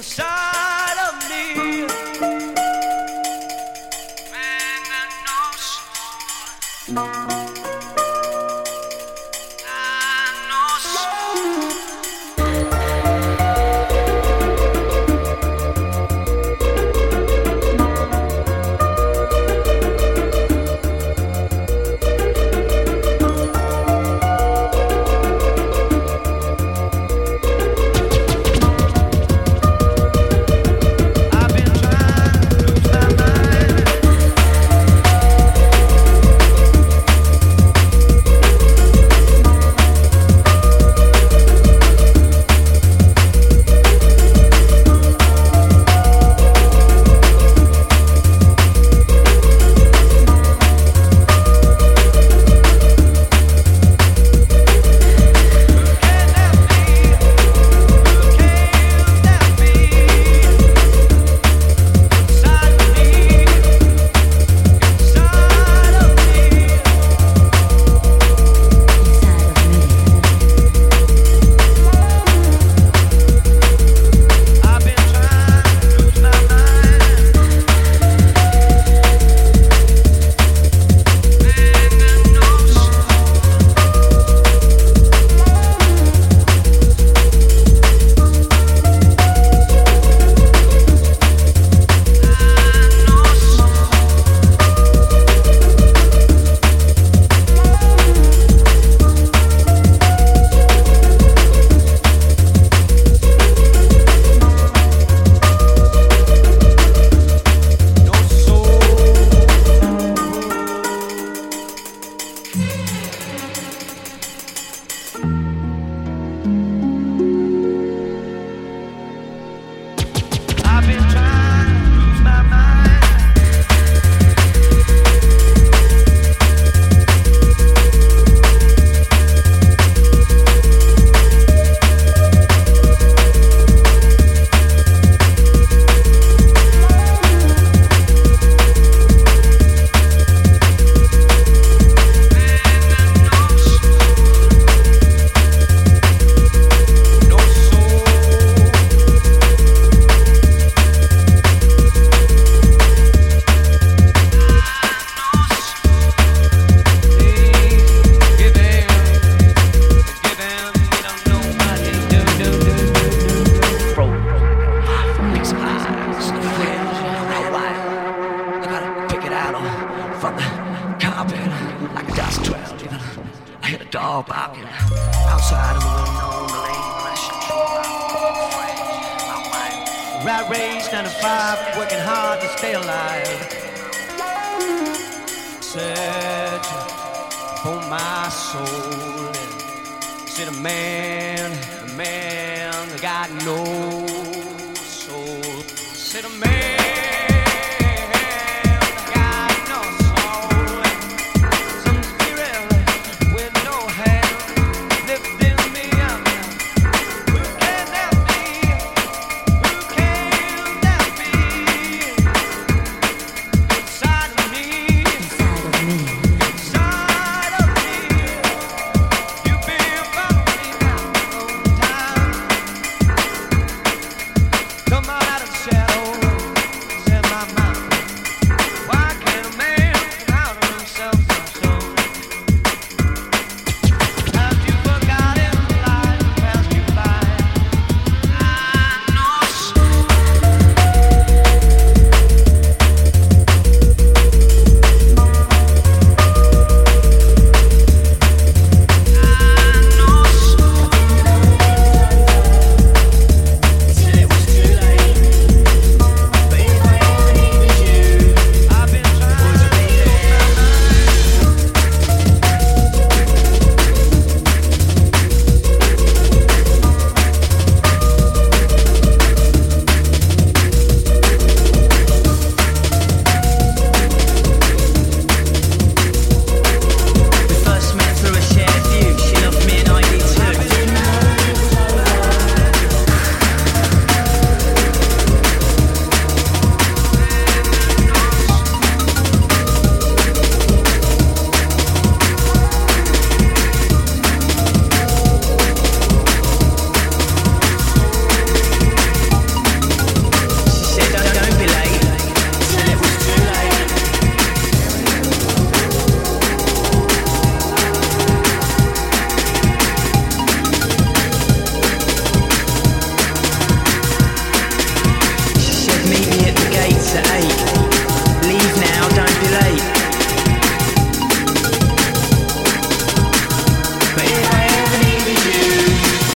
inside of me. Man got no soul. No soul. I've been trying to lose my mind. From the carpet, like a dust 12, even I hear a dog barking outside of the window on the lane. I should my wife. Rat race 9 to 5, working hard to stay alive. Searching for my soul. Said a man that got no soul. Said a man.